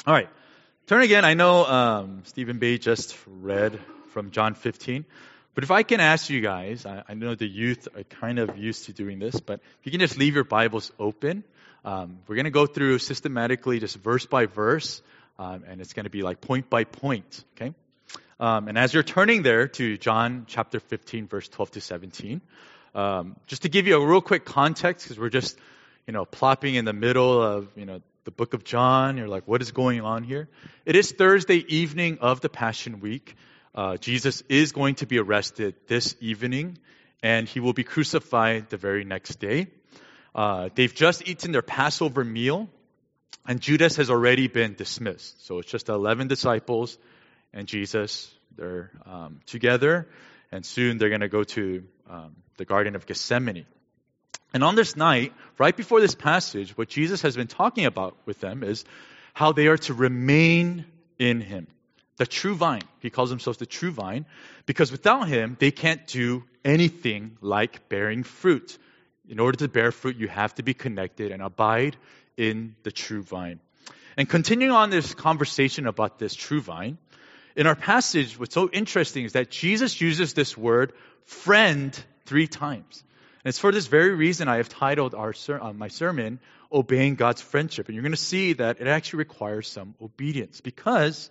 All right. Turn again. I know Stephen Bay just read from John 15. But if I can ask you guys, I know the youth are kind of used to doing this, but if you can just leave your Bibles open. We're going to go through systematically, just verse by verse, and it's going to be like point by point, okay? And as you're turning there to John chapter 15, verse 12 to 17, just to give you a real quick context, because we're just, plopping in the middle of, the book of John. You're like, what is going on here? It is Thursday evening of the Passion Week. Jesus is going to be arrested this evening, and he will be crucified the very next day. They've just eaten their Passover meal, and Judas has already been dismissed. So it's just the 11 disciples and Jesus. They're together, and soon they're going to go to the Garden of Gethsemane. And on this night, right before this passage, what Jesus has been talking about with them is how they are to remain in him. The true vine. He calls himself the true vine because without him, they can't do anything like bearing fruit. In order to bear fruit, you have to be connected and abide in the true vine. And continuing on this conversation about this true vine, in our passage, what's so interesting is that Jesus uses this word friend 3 times. And it's for this very reason I have titled my sermon, Obeying God's Friendship. And you're going to see that it actually requires some obedience because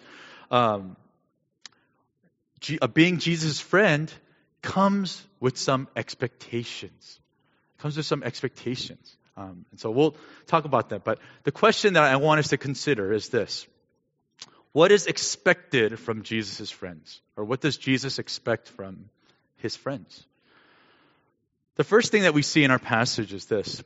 being Jesus' friend comes with some expectations. And so we'll talk about that. But the question that I want us to consider is this. What is expected from Jesus' friends? Or what does Jesus expect from his friends? The first thing that we see in our passage is this,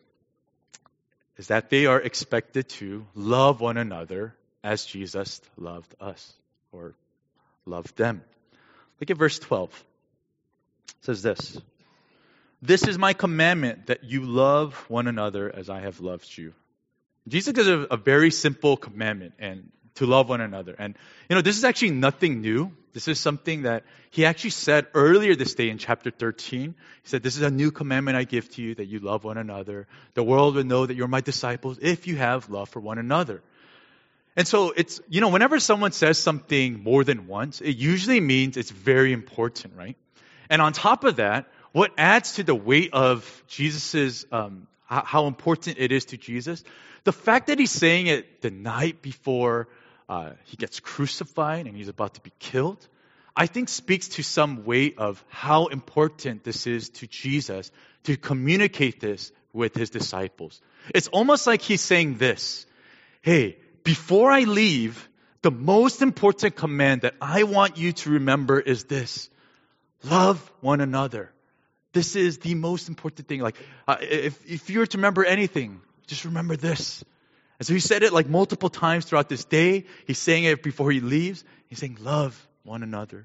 is that they are expected to love one another as Jesus loved us, or loved them. Look at verse 12. It says this, "This is my commandment, that you love one another as I have loved you." Jesus gives a very simple commandment, and to love one another. And, this is actually nothing new. This is something that he actually said earlier this day in chapter 13. He said, "This is a new commandment I give to you, that you love one another. The world will know that you're my disciples if you have love for one another." And so it's, whenever someone says something more than once, it usually means it's very important, right? And on top of that, what adds to the weight of Jesus's, how important it is to Jesus, the fact that he's saying it the night before he gets crucified and he's about to be killed, I think speaks to some weight of how important this is to Jesus to communicate this with his disciples. It's almost like he's saying this, hey, before I leave, the most important command that I want you to remember is this: love one another. This is the most important thing. Like, if you were to remember anything, just remember this. And so he said it like multiple times throughout this day. He's saying it before he leaves. He's saying, love one another.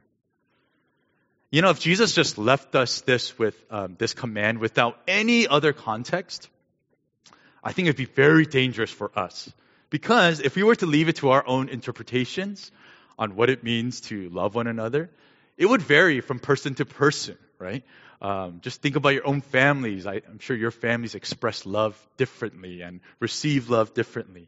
If Jesus just left us this with this command without any other context, I think it'd be very dangerous for us. Because if we were to leave it to our own interpretations on what it means to love one another, it would vary from person to person, right? Just think about your own families. I'm sure your families express love differently and receive love differently.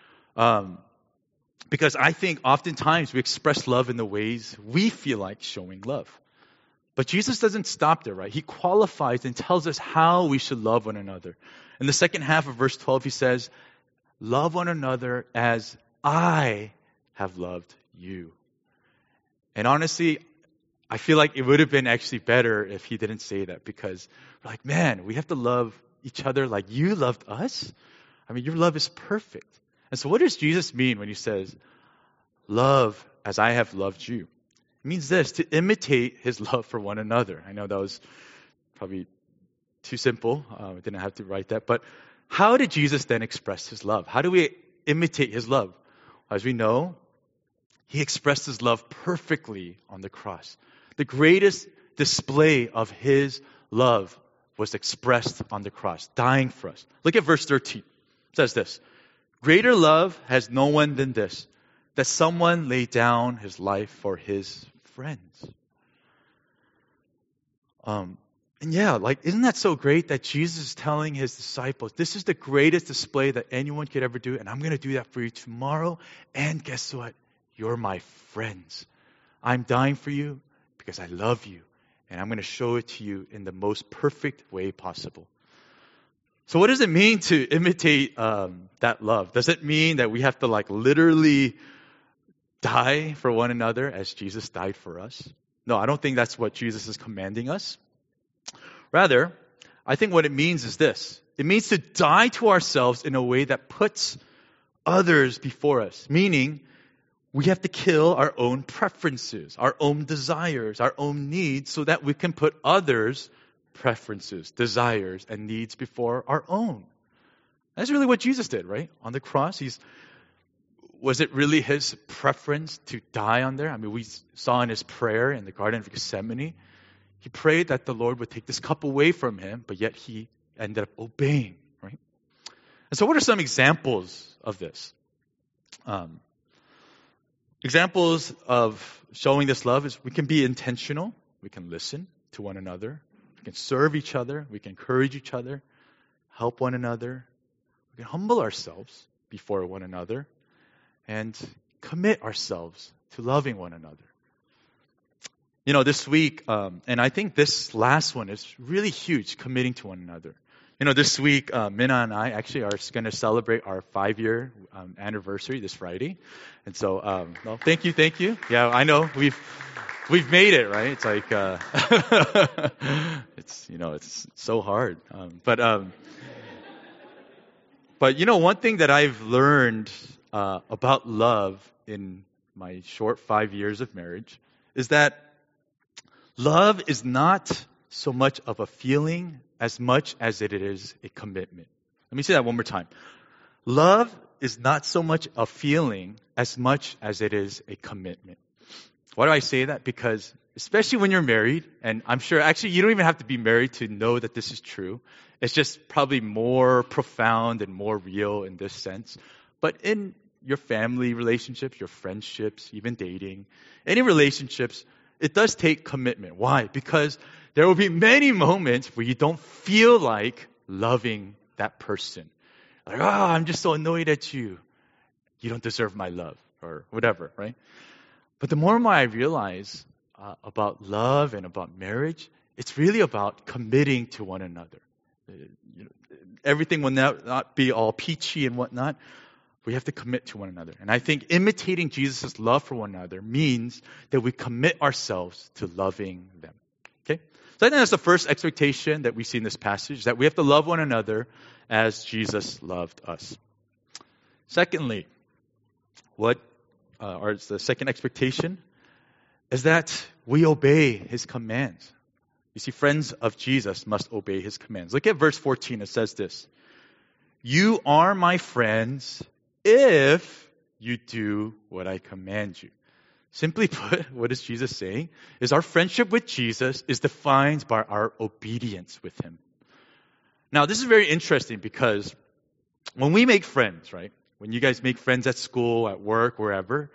Because I think oftentimes we express love in the ways we feel like showing love. But Jesus doesn't stop there, right? He qualifies and tells us how we should love one another. In the second half of verse 12, he says, "Love one another as I have loved you." And honestly, I feel like it would have been actually better if he didn't say that, because we're like, man, we have to love each other like you loved us. I mean, your love is perfect. And so what does Jesus mean when he says, love as I have loved you? It means this, to imitate his love for one another. I know that was probably too simple. I didn't have to write that. But how did Jesus then express his love? How do we imitate his love? As we know, he expressed his love perfectly on the cross. The greatest display of his love was expressed on the cross, dying for us. Look at verse 13. It says this, "Greater love has no one than this, that someone lay down his life for his friends." And yeah, like, isn't that so great that Jesus is telling his disciples, this is the greatest display that anyone could ever do, and I'm going to do that for you tomorrow. And guess what? You're my friends. I'm dying for you because I love you, and I'm going to show it to you in the most perfect way possible. So what does it mean to imitate that love? Does it mean that we have to like literally die for one another as Jesus died for us? No, I don't think that's what Jesus is commanding us. Rather, I think what it means is this. It means to die to ourselves in a way that puts others before us. Meaning, we have to kill our own preferences, our own desires, our own needs, so that we can put others' preferences, desires, and needs before our own. That's really what Jesus did, right? On the cross, was it really his preference to die on there? I mean, we saw in his prayer in the Garden of Gethsemane, he prayed that the Lord would take this cup away from him, but yet he ended up obeying, right? And so what are some examples of this? Examples of showing this love is we can be intentional. We can listen to one another. We can serve each other. We can encourage each other, help one another. We can humble ourselves before one another and commit ourselves to loving one another. You know, this week, and I think this last one is really huge, committing to one another. You know, this week, Minna and I actually are going to celebrate our 5-year anniversary this Friday. And so, well, thank you. Yeah, I know, we've made it, right? It's like, it's so hard. But you know, one thing that I've learned about love in my short 5 years of marriage is that love is not so much of a feeling as much as it is a commitment. Let me say that one more time. Love is not so much a feeling as much as it is a commitment. Why do I say that? Because especially when you're married, and I'm sure actually you don't even have to be married to know that this is true. It's just probably more profound and more real in this sense. But in your family relationships, your friendships, even dating, any relationships, it does take commitment. Why? Because there will be many moments where you don't feel like loving that person. Like, I'm just so annoyed at you. You don't deserve my love, or whatever, right? But the more and more I realize about love and about marriage, it's really about committing to one another. Everything will not be all peachy and whatnot. We have to commit to one another. And I think imitating Jesus' love for one another means that we commit ourselves to loving them. Okay? So I think that's the first expectation that we see in this passage, that we have to love one another as Jesus loved us. Secondly, the second expectation is that we obey his commands. You see, friends of Jesus must obey his commands. Look at verse 14. It says this. You are my friends if you do what I command you. Simply put, what is Jesus saying? Is our friendship with Jesus is defined by our obedience with him. Now, this is very interesting because when we make friends, right? When you guys make friends at school, at work, wherever,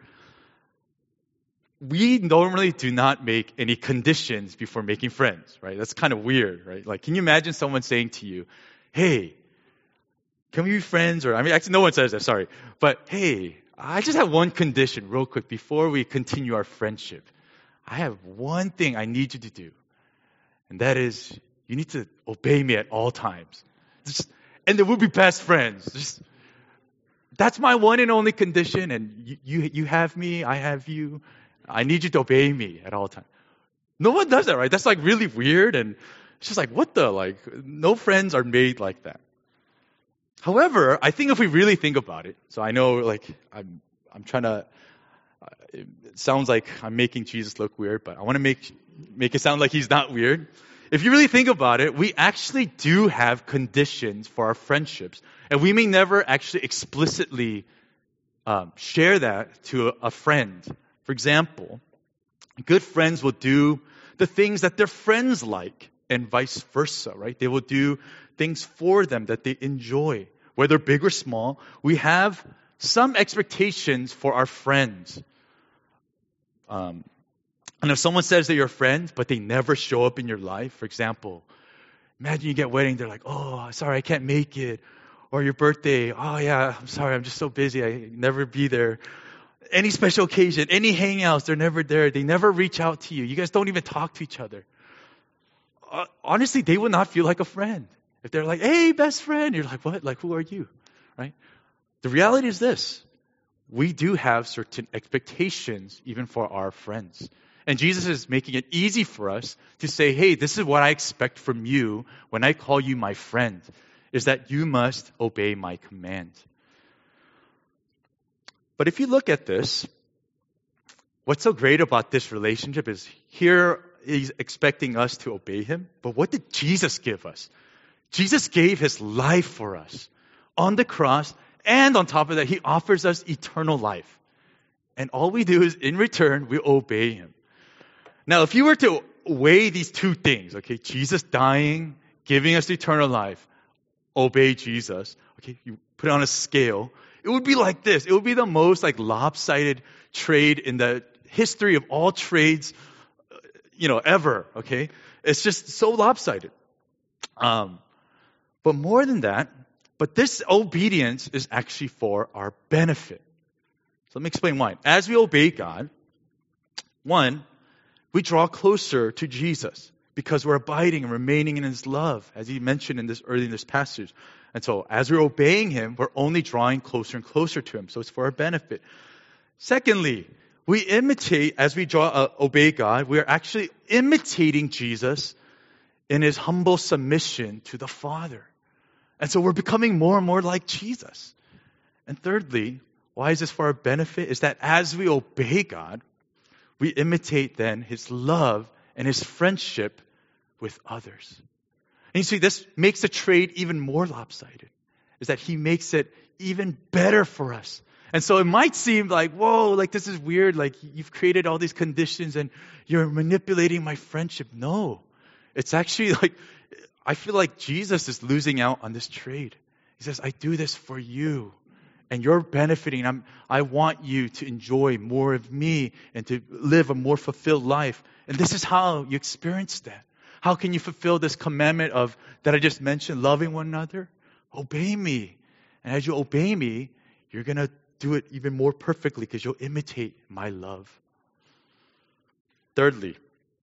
we normally do not make any conditions before making friends, right? That's kind of weird, right? Like, can you imagine someone saying to you, hey, can we be friends? Or, I mean, actually, no one says that, sorry. But, hey, I just have one condition real quick before we continue our friendship. I have one thing I need you to do. And that is, you need to obey me at all times. And then we'll be best friends. That's my one and only condition. And you have me, I have you. I need you to obey me at all times. No one does that, right? That's like really weird. And it's just like, what the? Like, no friends are made like that. However, I think if we really think about it, so I know, like, I'm trying to, it sounds like I'm making Jesus look weird, but I want to make it sound like he's not weird. If you really think about it, we actually do have conditions for our friendships, and we may never actually explicitly share that to a friend. For example, good friends will do the things that their friends like, and vice versa, right? They will do things for them that they enjoy, whether big or small. We have some expectations for our friends. And if someone says they're your friend, but they never show up in your life, for example, Imagine you get wedding, they're like, oh, sorry, I can't make it. Or your birthday, oh yeah, I'm sorry, I'm just so busy, I never be there. Any special occasion, any hangouts, they're never there. They never reach out to you. You guys don't even talk to each other. Honestly, they would not feel like a friend. If they're like, hey, best friend, you're like, what? Like, who are you? Right? The reality is this. We do have certain expectations even for our friends. And Jesus is making it easy for us to say, hey, this is what I expect from you when I call you my friend, is that you must obey my command. But if you look at this, what's so great about this relationship is here he's expecting us to obey him. But what did Jesus give us? Jesus gave his life for us on the cross. And on top of that, he offers us eternal life. And all we do is, in return, we obey him. Now, if you were to weigh these two things, okay, Jesus dying, giving us eternal life, obey Jesus, okay, you put it on a scale, it would be like this. It would be the most like lopsided trade in the history of all trades, ever, okay? It's just so lopsided. But more than that, but this obedience is actually for our benefit. So let me explain why. As we obey God, one, we draw closer to Jesus because we're abiding and remaining in his love, as he mentioned early in this passage. And so as we're obeying him, we're only drawing closer and closer to him. So it's for our benefit. Secondly, we imitate, as we obey God, we are actually imitating Jesus in his humble submission to the Father. And so we're becoming more and more like Jesus. And thirdly, why is this for our benefit? Is that as we obey God, we imitate then his love and his friendship with others. And you see, this makes the trade even more lopsided, is that he makes it even better for us. And so it might seem like, whoa, like this is weird, like you've created all these conditions and you're manipulating my friendship. No, it's actually like, I feel like Jesus is losing out on this trade. He says, I do this for you. And you're benefiting. I want you to enjoy more of me and to live a more fulfilled life. And this is how you experience that. How can you fulfill this commandment that I just mentioned, loving one another? Obey me. And as you obey me, you're going to do it even more perfectly because you'll imitate my love. Thirdly,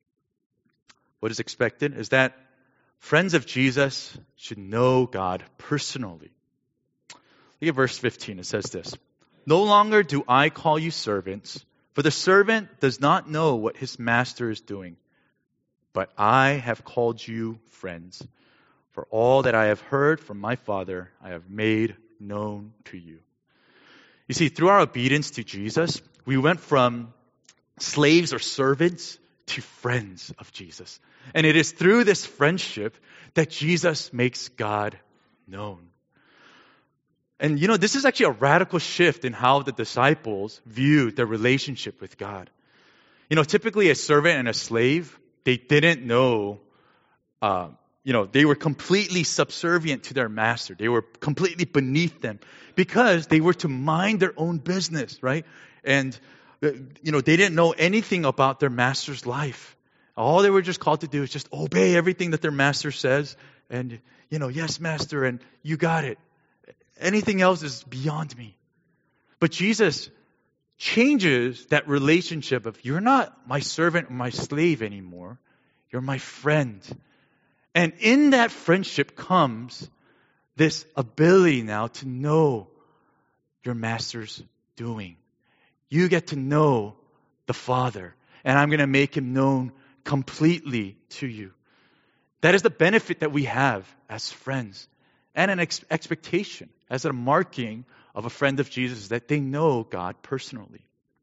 what is expected is that friends of Jesus should know God personally. Look at verse 15. It says this. No longer do I call you servants, for the servant does not know what his master is doing. But I have called you friends. For all that I have heard from my Father, I have made known to you. You see, through our obedience to Jesus, we went from slaves or servants to friends of Jesus. And it is through this friendship that Jesus makes God known. And this is actually a radical shift in how the disciples viewed their relationship with God. Typically a servant and a slave, they didn't know, they were completely subservient to their master. They were completely beneath them because they were to mind their own business, right? And, they didn't know anything about their master's life. All they were just called to do is just obey everything that their master says. And, yes, master, and you got it. Anything else is beyond me. But Jesus changes that relationship of you're not my servant or my slave anymore. You're my friend. And in that friendship comes this ability now to know your master's doing. You get to know the Father. And I'm going to make him known completely to you. That is the benefit that we have as friends. And an expectation as a marking of a friend of Jesus that they know God personally.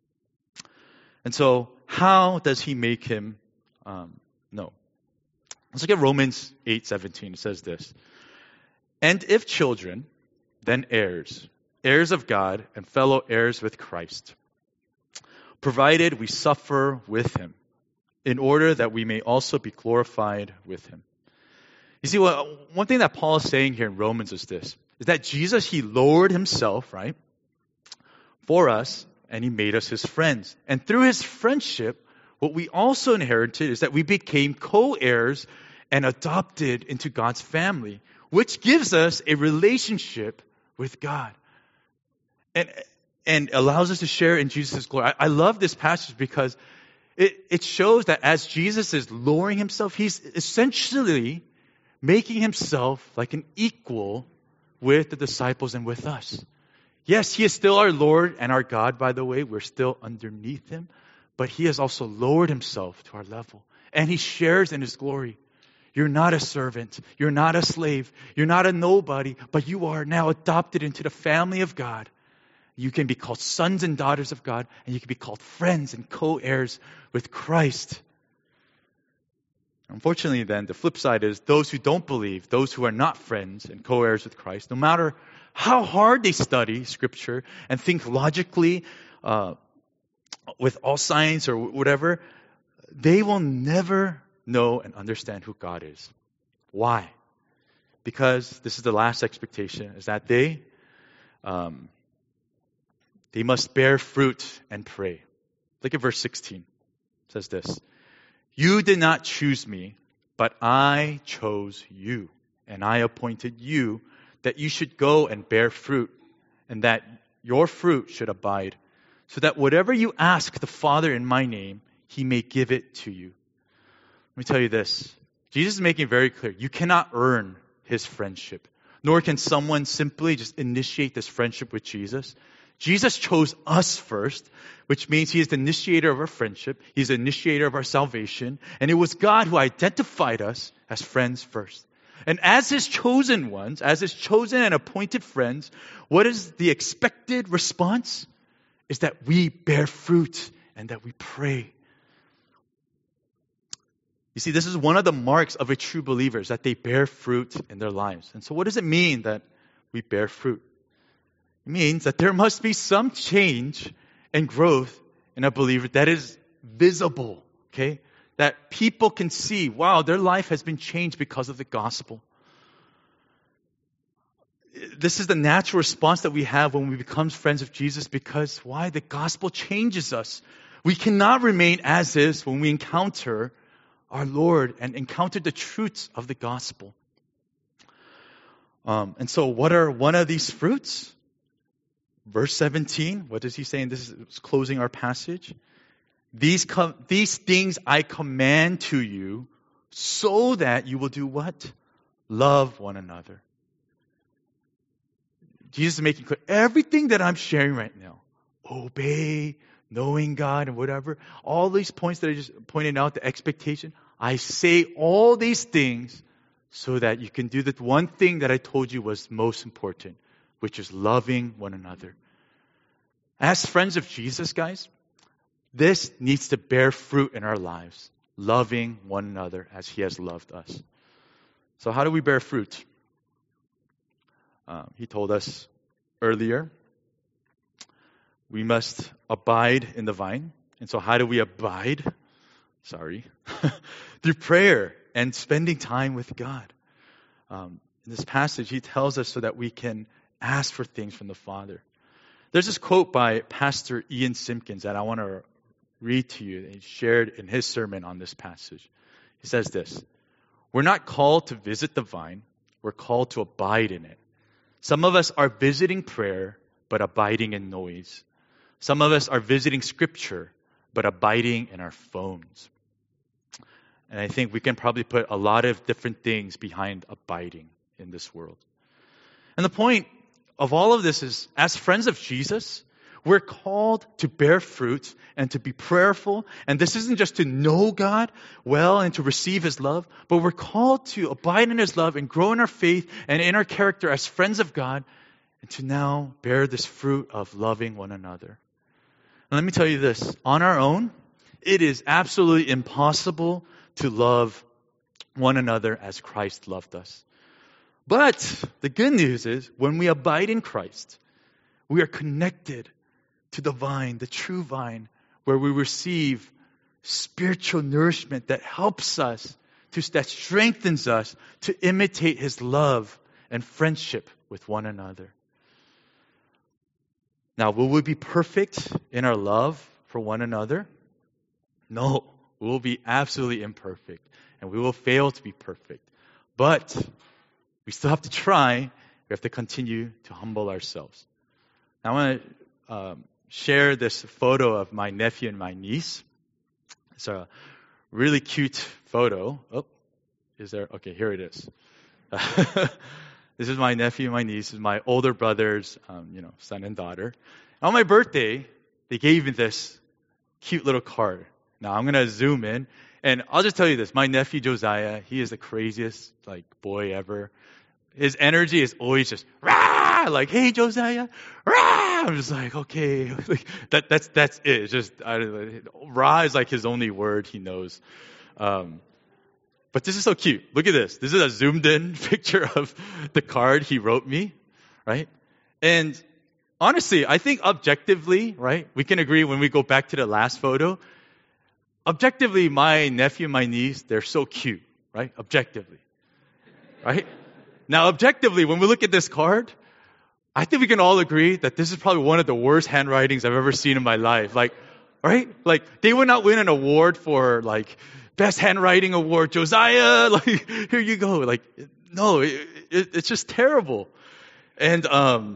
And so, how does he make him know? Let's look at Romans 8:17. It says this. And if children, then heirs, heirs of God and fellow heirs with Christ, provided we suffer with him, in order that we may also be glorified with him. You see, one thing that Paul is saying here in Romans is this, is that Jesus, he lowered himself, right, for us, and he made us his friends. And through his friendship, what we also inherited is that we became co-heirs and adopted into God's family, which gives us a relationship with God and allows us to share in Jesus' glory. I love this passage because it shows that as Jesus is lowering himself, he's essentially making himself like an equal with the disciples and with us. Yes, he is still our Lord and our God, by the way. We're still underneath him. But he has also lowered himself to our level. And he shares in his glory. You're not a servant. You're not a slave. You're not a nobody. But you are now adopted into the family of God. You can be called sons and daughters of God. And you can be called friends and co-heirs with Christ. Unfortunately, then, the flip side is those who don't believe, those who are not friends and co-heirs with Christ, no matter how hard they study Scripture and think logically with all science or whatever, they will never know and understand who God is. Why? Because this is the last expectation, is that they must bear fruit and pray. Look at verse 16. It says this. You did not choose me, but I chose you, and I appointed you that you should go and bear fruit, and that your fruit should abide, so that whatever you ask the Father in my name, he may give it to you. Let me tell you this. Jesus is making it very clear. You cannot earn his friendship, nor can someone simply just initiate this friendship with Jesus. Jesus chose us first, which means he is the initiator of our friendship. He's the initiator of our salvation. And it was God who identified us as friends first. And as his chosen ones, as his chosen and appointed friends, what is the expected response? Is that we bear fruit and that we pray. You see, this is one of the marks of a true believer, is that they bear fruit in their lives. And so what does it mean that we bear fruit? It means that there must be some change and growth in a believer that is visible, okay? That people can see, wow, their life has been changed because of the gospel. This is the natural response that we have when we become friends of Jesus, because why? The gospel changes us. We cannot remain as is when we encounter our Lord and encounter the truths of the gospel. And so what are one of these fruits? Verse 17, what does he say? And this is closing our passage. These things I command to you so that you will do what? Love one another. Jesus is making clear, everything that I'm sharing right now, obey, knowing God and whatever, all these points that I just pointed out, the expectation, I say all these things so that you can do the one thing that I told you was most important, which is loving one another. As friends of Jesus, guys, this needs to bear fruit in our lives, loving one another as he has loved us. So how do we bear fruit? He told us earlier, we must abide in the vine. And so how do we abide? Through prayer and spending time with God. In this passage, he tells us so that we can ask for things from the Father. There's this quote by Pastor Ian Simpkins that I want to read to you that he shared in his sermon on this passage. He says this, we're not called to visit the vine, we're called to abide in it. Some of us are visiting prayer, but abiding in noise. Some of us are visiting Scripture, but abiding in our phones. And I think we can probably put a lot of different things behind abiding in this world. And the point of all of this is, as friends of Jesus, we're called to bear fruit and to be prayerful. And this isn't just to know God well and to receive his love, but we're called to abide in his love and grow in our faith and in our character as friends of God, and to now bear this fruit of loving one another. And let me tell you this, on our own, it is absolutely impossible to love one another as Christ loved us. But the good news is, when we abide in Christ, we are connected to the vine, the true vine, where we receive spiritual nourishment that helps us, that strengthens us to imitate his love and friendship with one another. Now, will we be perfect in our love for one another? No, we'll be absolutely imperfect. and we will fail to be perfect. But we still have to try. We have to continue to humble ourselves. Now, I want to share this photo of my nephew and my niece. It's a really cute photo. Oh, is there? Okay, here it is. This is my nephew and my niece. This is my older brother's, son and daughter. On my birthday, they gave me this cute little card. Now, I'm going to zoom in. And I'll just tell you this. My nephew, Josiah, he is the craziest, boy ever. His energy is always just, rah! Like, hey, Josiah, rah! I'm just like, okay. That's it. It's just, rah is like his only word he knows. But this is so cute. Look at this. This is a zoomed in picture of the card he wrote me, right? And honestly, I think objectively, right, we can agree when we go back to the last photo, objectively, my nephew and my niece, they're so cute, right? Objectively, right? Now, objectively, when we look at this card, I think we can all agree that this is probably one of the worst handwritings I've ever seen in my life. Right? They would not win an award for, Best Handwriting Award. Josiah, here you go. No, it's just terrible. And,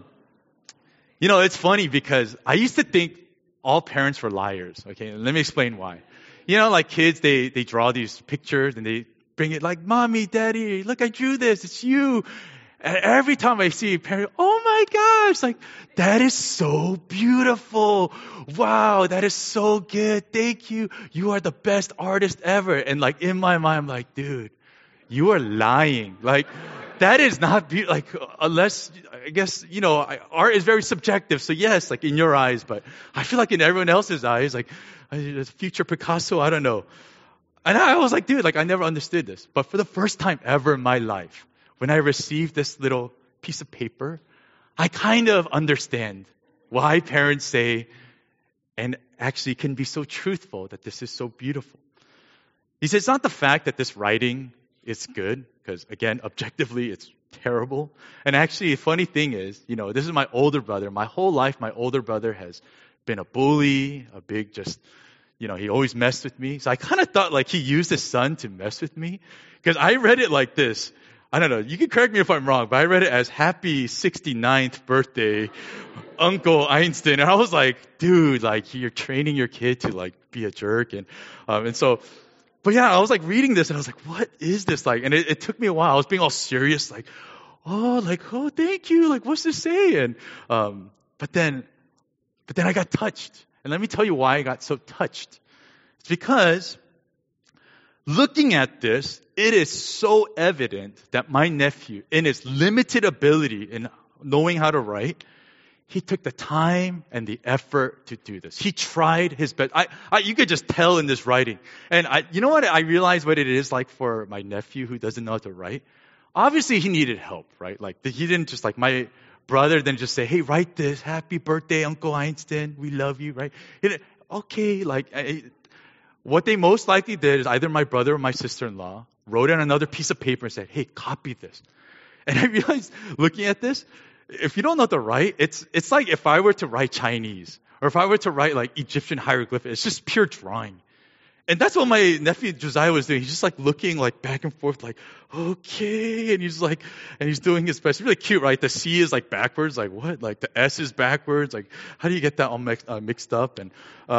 it's funny because I used to think all parents were liars. Okay, let me explain why. Kids, they draw these pictures and they bring it like, Mommy, Daddy, look, I drew this. It's you. And every time I see a parent, oh my gosh, that is so beautiful. Wow, that is so good. Thank you. You are the best artist ever. And in my mind, I'm like, dude, you are lying. That is not beautiful. Unless, I guess, art is very subjective. So yes, in your eyes, but I feel like in everyone else's eyes, future Picasso, I don't know. And I was like, dude, I never understood this. But for the first time ever in my life, when I received this little piece of paper, I kind of understand why parents say, and actually can be so truthful, that this is so beautiful. He says it's not the fact that this writing is good, because again, objectively, it's terrible. And actually, a funny thing is, this is my older brother. My whole life, my older brother has been a bully, a big he always messed with me. So I kind of thought he used his son to mess with me, because I read it like this. I don't know, you can correct me if I'm wrong, but I read it as happy 69th birthday, Uncle Einstein. And I was like, dude, you're training your kid to be a jerk. And so, but yeah, I was reading this and I was like, what is this like? And it took me a while. I was being all serious, oh, thank you. What's this saying? But then I got touched. And let me tell you why I got so touched. It's because looking at this, it is so evident that my nephew, in his limited ability in knowing how to write, he took the time and the effort to do this. He tried his best. You could just tell in this writing. And you know what? I realized what it is like for my nephew who doesn't know how to write. Obviously, he needed help, right? He didn't just my brother then just say, hey, write this. Happy birthday, Uncle Einstein. We love you, right? Okay, what they most likely did is either my brother or my sister-in-law wrote on another piece of paper and said, hey, copy this. And I realized, looking at this, if you don't know how to write, it's like if I were to write Chinese, or if I were to write Egyptian hieroglyphics, it's just pure drawing. And that's what my nephew Josiah was doing. He's just back and forth, okay. And he's doing his best. It's really cute, right? The C is backwards, what? The S is backwards. How do you get that all mixed up? And,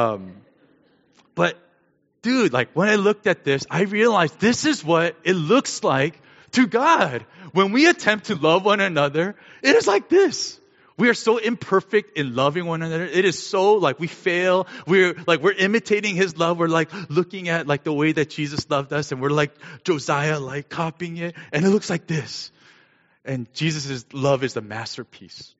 but dude, when I looked at this, I realized this is what it looks like to God. When we attempt to love one another, it is like this. We are so imperfect in loving one another. It is so we fail. We're imitating his love. We're looking at the way that Jesus loved us, and we're Josiah, copying it. And it looks like this. And Jesus' love is the masterpiece.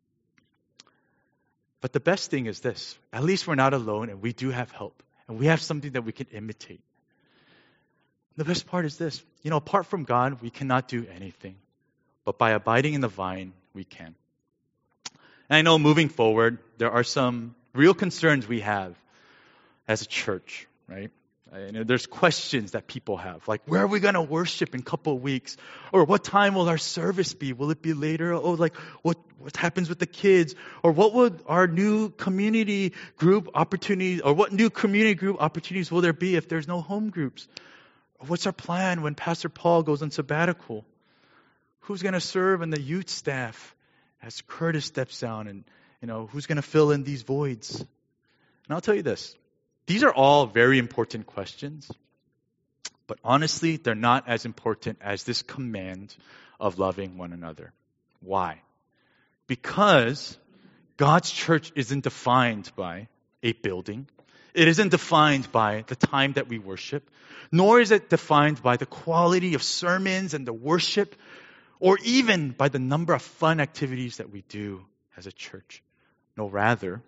But the best thing is this. At least we're not alone, and we do have help. And we have something that we can imitate. The best part is this. Apart from God, we cannot do anything. But by abiding in the vine, we can. And I know moving forward, there are some real concerns we have as a church, right? There's questions that people have, where are we going to worship in a couple of weeks? Or what time will our service be? Will it be later? Oh, what happens with the kids? Or what would our new community group opportunities, or what new community group opportunities will there be if there's no home groups? What's our plan when Pastor Paul goes on sabbatical? Who's going to serve in the youth staff as Curtis steps down? And, who's going to fill in these voids? And I'll tell you this. These are all very important questions. But honestly, they're not as important as this command of loving one another. Why? Because God's church isn't defined by a building. It isn't defined by the time that we worship, nor is it defined by the quality of sermons and the worship, or even by the number of fun activities that we do as a church. No, rather,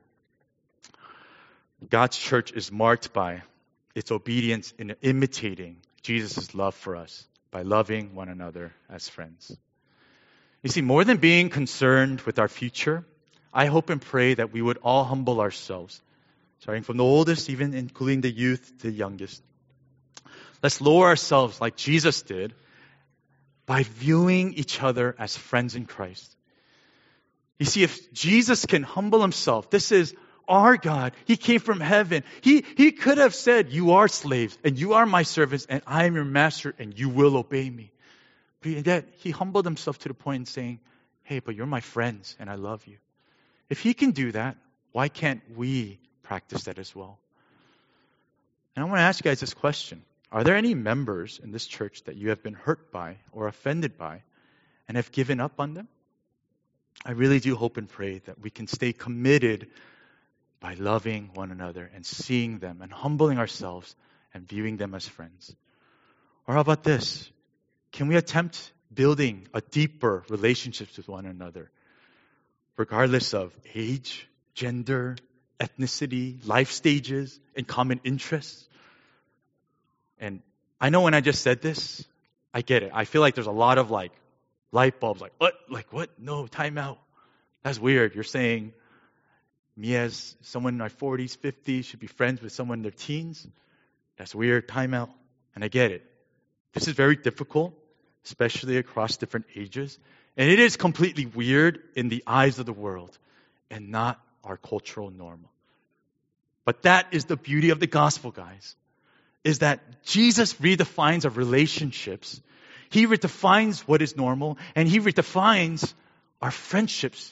God's church is marked by its obedience in imitating Jesus' love for us by loving one another as friends. You see, more than being concerned with our future, I hope and pray that we would all humble ourselves, starting from the oldest, even including the youth, to the youngest. Let's lower ourselves like Jesus did by viewing each other as friends in Christ. You see, if Jesus can humble himself, this is our God. He came from heaven. He could have said, you are slaves and you are my servants and I am your master and you will obey me. But yet he humbled himself to the point in saying, hey, but you're my friends and I love you. If he can do that, why can't we practice that as well? And I want to ask you guys this question. Are there any members in this church that you have been hurt by or offended by and have given up on them? I really do hope and pray that we can stay committed by loving one another and seeing them and humbling ourselves and viewing them as friends. Or how about this? Can we attempt building a deeper relationships with one another, regardless of age, gender, ethnicity, life stages, and common interests? And I know when I just said this, I get it. I feel like there's a lot of light bulbs, what? No, time out. That's weird. You're saying me as someone in my 40s, 50s should be friends with someone in their teens? That's weird. Time out. And I get it. This is very difficult, especially across different ages. And it is completely weird in the eyes of the world and not our cultural norm. But that is the beauty of the gospel, guys, is that Jesus redefines our relationships. He redefines what is normal, and he redefines our friendships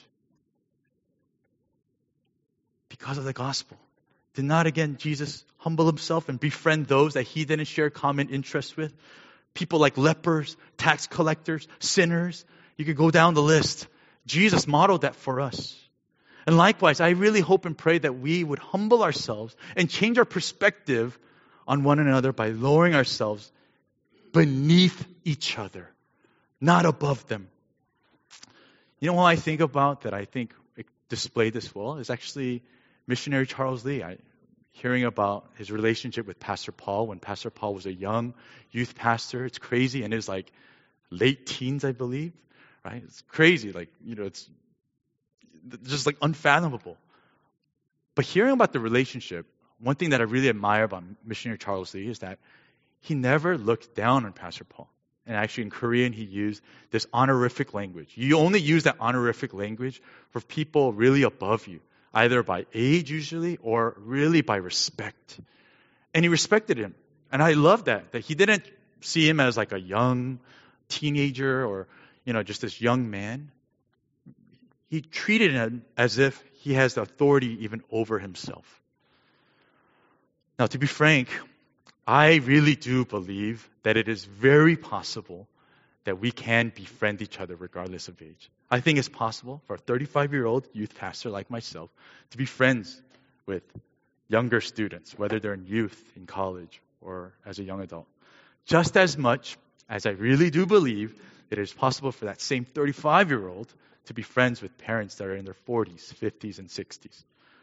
because of the gospel. Did not, again, Jesus humble himself and befriend those that he didn't share common interests with? People like lepers, tax collectors, sinners. You could go down the list. Jesus modeled that for us. And likewise, I really hope and pray that we would humble ourselves and change our perspective on one another by lowering ourselves beneath each other, not above them. You know what I think about that I think displayed this well is actually missionary Charles Lee. Hearing about his relationship with Pastor Paul when Pastor Paul was a young youth pastor. It's crazy, and it's like late teens, I believe, right? It's crazy, it's just unfathomable. But hearing about the relationship, one thing that I really admire about missionary Charles Lee is that he never looked down on Pastor Paul. And actually in Korean, he used this honorific language. You only use that honorific language for people really above you, either by age usually or really by respect. And he respected him. And I love that he didn't see him as a young teenager or, just this young man. He treated him as if he has the authority even over himself. Now, to be frank, I really do believe that it is very possible that we can befriend each other regardless of age. I think it's possible for a 35-year-old youth pastor like myself to be friends with younger students, whether they're in youth, in college, or as a young adult. Just as much as I really do believe it is possible for that same 35-year-old to be friends with parents that are in their 40s, 50s, and 60s.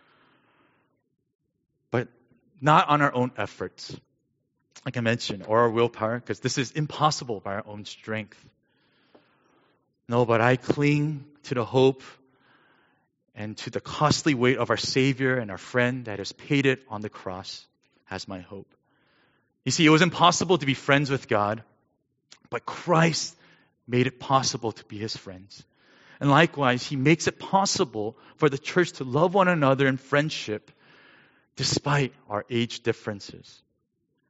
But not on our own efforts, like I mentioned, or our willpower, because this is impossible by our own strength. No, but I cling to the hope and to the costly weight of our Savior and our friend that has paid it on the cross as my hope. You see, it was impossible to be friends with God, but Christ made it possible to be his friends. And likewise, he makes it possible for the church to love one another in friendship despite our age differences.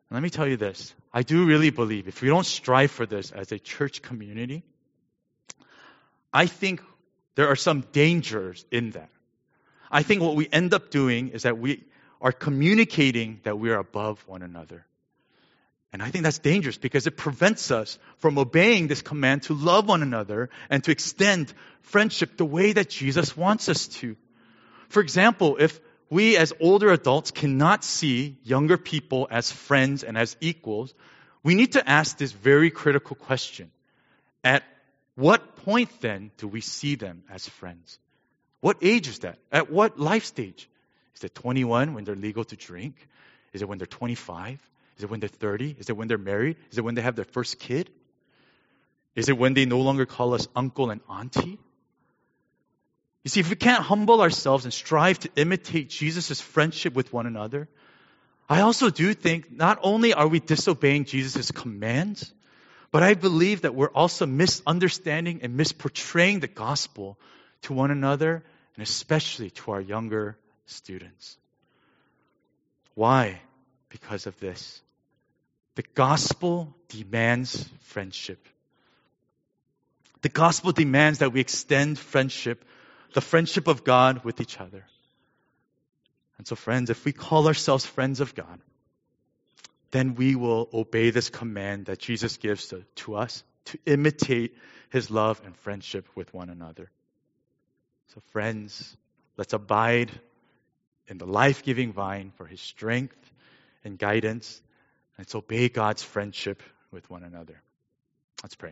Let me tell you this. I do really believe if we don't strive for this as a church community, I think there are some dangers in that. I think what we end up doing is that we are communicating that we are above one another. And I think that's dangerous because it prevents us from obeying this command to love one another and to extend friendship the way that Jesus wants us to. For example, if we as older adults cannot see younger people as friends and as equals, we need to ask this very critical question. At what point then do we see them as friends? What age is that? At what life stage? Is it 21 when they're legal to drink? Is it when they're 25? Is it when they're 30? Is it when they're married? Is it when they have their first kid? Is it when they no longer call us uncle and auntie? You see, if we can't humble ourselves and strive to imitate Jesus' friendship with one another, I also do think not only are we disobeying Jesus' commands, but I believe that we're also misunderstanding and misportraying the gospel to one another, and especially to our younger students. Why? Because of this. The gospel demands friendship. The gospel demands that we extend friendship, the friendship of God with each other. And so, friends, if we call ourselves friends of God, then we will obey this command that Jesus gives to us to imitate his love and friendship with one another. So, friends, let's abide in the life-giving vine for his strength and guidance. Let's obey God's friendship with one another. Let's pray.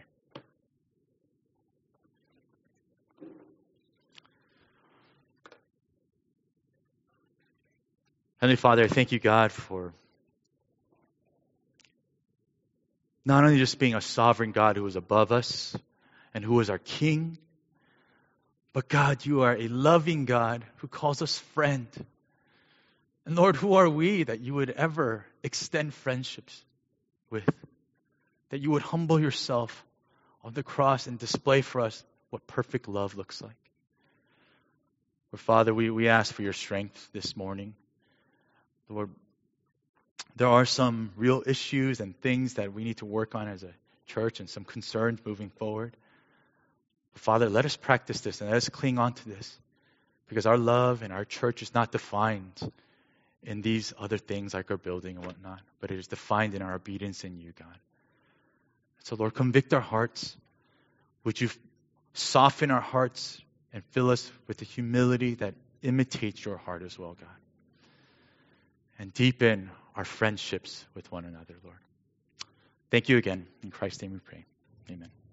Heavenly Father, I thank you, God, for not only just being a sovereign God who is above us and who is our King, but God, you are a loving God who calls us friend. And Lord, who are we that you would ever extend friendships with? That you would humble yourself on the cross and display for us what perfect love looks like. Lord Father, we ask for your strength this morning. Lord, there are some real issues and things that we need to work on as a church and some concerns moving forward. But Father, let us practice this and let us cling on to this, because our love and our church is not defined in these other things like our building and whatnot, but it is defined in our obedience in you, God. So Lord, convict our hearts. Would you soften our hearts and fill us with the humility that imitates your heart as well, God. And deepen our friendships with one another, Lord. Thank you again. In Christ's name we pray. Amen.